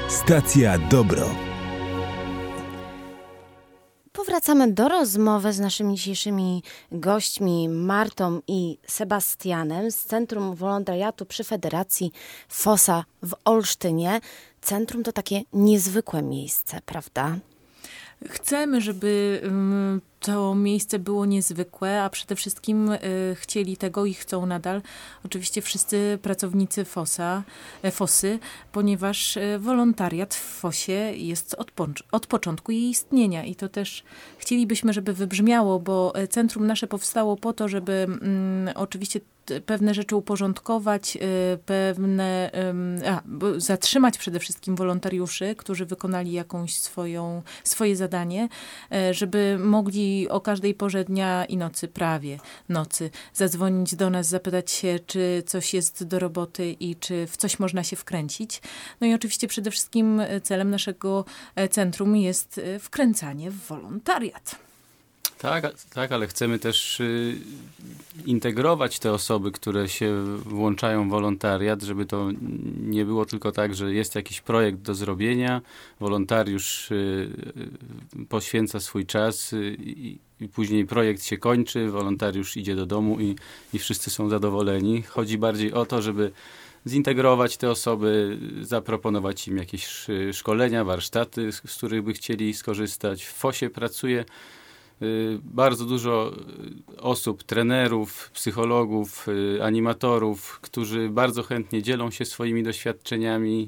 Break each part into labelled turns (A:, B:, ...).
A: Stacja Dobro.
B: Powracamy do rozmowy z naszymi dzisiejszymi gośćmi Martą i Sebastianem z Centrum Wolontariatu przy Federacji FOSA w Olsztynie. Centrum to takie niezwykłe miejsce, prawda?
C: Chcemy, żeby to miejsce było niezwykłe, a przede wszystkim chcieli tego i chcą nadal oczywiście wszyscy pracownicy FOSy, ponieważ wolontariat w FOSie jest od początku jej istnienia i to też chcielibyśmy, żeby wybrzmiało, bo centrum nasze powstało po to, żeby oczywiście pewne rzeczy uporządkować, zatrzymać przede wszystkim wolontariuszy, którzy wykonali jakąś swoje zadanie, żeby mogli o każdej porze dnia i nocy, prawie nocy, zadzwonić do nas, zapytać się, czy coś jest do roboty i czy w coś można się wkręcić. No i oczywiście przede wszystkim celem naszego centrum jest wkręcanie w wolontariat.
D: Tak, ale chcemy też integrować te osoby, które się włączają w wolontariat, żeby to nie było tylko tak, że jest jakiś projekt do zrobienia, wolontariusz poświęca swój czas i później projekt się kończy, wolontariusz idzie do domu i wszyscy są zadowoleni. Chodzi bardziej o to, żeby zintegrować te osoby, zaproponować im jakieś szkolenia, warsztaty, z których by chcieli skorzystać. W FOSie pracuje bardzo dużo osób, trenerów, psychologów, animatorów, którzy bardzo chętnie dzielą się swoimi doświadczeniami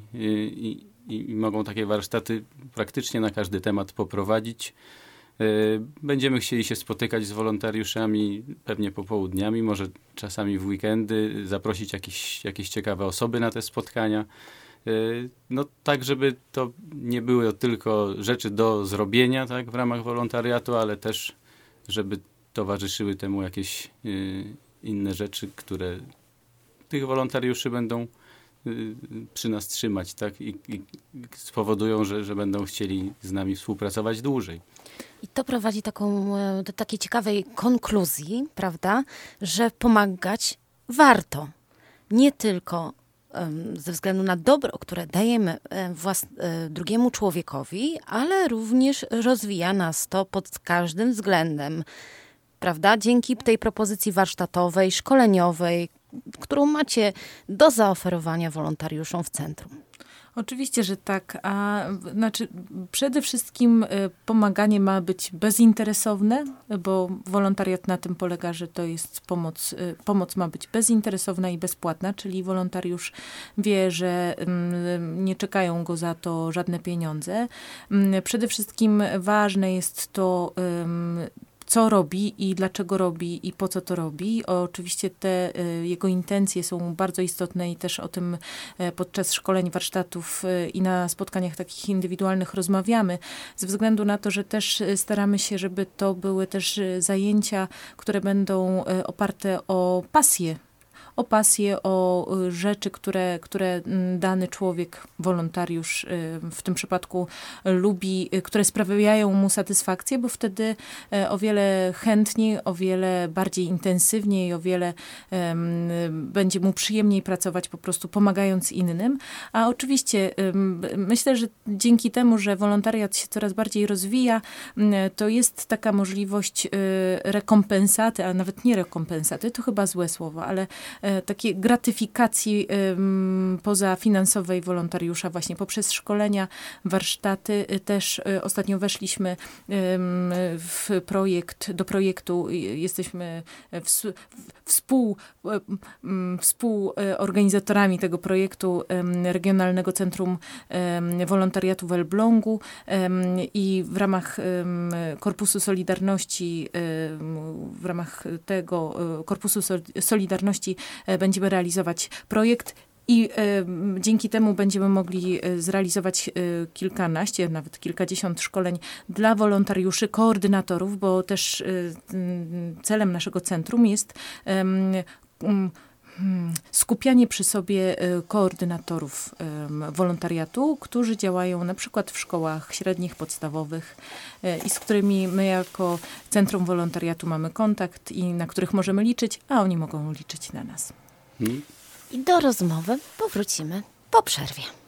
D: i mogą takie warsztaty praktycznie na każdy temat poprowadzić. Będziemy chcieli się spotykać z wolontariuszami pewnie popołudniami, może czasami w weekendy, zaprosić jakieś ciekawe osoby na te spotkania. No tak, żeby to nie były tylko rzeczy do zrobienia, tak, w ramach wolontariatu, ale też, żeby towarzyszyły temu jakieś inne rzeczy, które tych wolontariuszy będą przy nas trzymać, tak, i spowodują, że będą chcieli z nami współpracować dłużej.
B: I to prowadzi do takiej ciekawej konkluzji, prawda, że pomagać warto. Nie tylko ze względu na dobro, które dajemy drugiemu człowiekowi, ale również rozwija nas to pod każdym względem, prawda? Dzięki tej propozycji warsztatowej, szkoleniowej, którą macie do zaoferowania wolontariuszom w centrum.
C: Oczywiście, że tak. Znaczy przede wszystkim pomaganie ma być bezinteresowne, bo wolontariat na tym polega, że to jest pomoc ma być bezinteresowna i bezpłatna, czyli wolontariusz wie, że nie czekają go za to żadne pieniądze. Przede wszystkim ważne jest to, co robi i dlaczego robi i po co to robi. Oczywiście te jego intencje są bardzo istotne i też o tym podczas szkoleń, warsztatów i na spotkaniach takich indywidualnych rozmawiamy, ze względu na to, że też staramy się, żeby to były też zajęcia, które będą oparte o pasję, o rzeczy, które dany człowiek, wolontariusz w tym przypadku lubi, które sprawiają mu satysfakcję, bo wtedy o wiele chętniej, o wiele bardziej intensywniej, o wiele będzie mu przyjemniej pracować po prostu pomagając innym. A oczywiście myślę, że dzięki temu, że wolontariat się coraz bardziej rozwija, to jest taka możliwość rekompensaty, a nawet nie rekompensaty, to chyba złe słowo, ale takiej gratyfikacji pozafinansowej wolontariusza właśnie poprzez szkolenia, warsztaty. Też ostatnio weszliśmy do projektu, jesteśmy współorganizatorami tego projektu Regionalnego Centrum Wolontariatu w Elblągu i w ramach Korpusu Solidarności, w ramach tego Korpusu Solidarności będziemy realizować projekt i dzięki temu będziemy mogli zrealizować kilkanaście, nawet kilkadziesiąt szkoleń dla wolontariuszy, koordynatorów, bo też celem naszego centrum jest skupianie przy sobie koordynatorów wolontariatu, którzy działają na przykład w szkołach średnich, podstawowych i z którymi my jako Centrum Wolontariatu mamy kontakt i na których możemy liczyć, a oni mogą liczyć na nas.
B: I do rozmowy powrócimy po przerwie.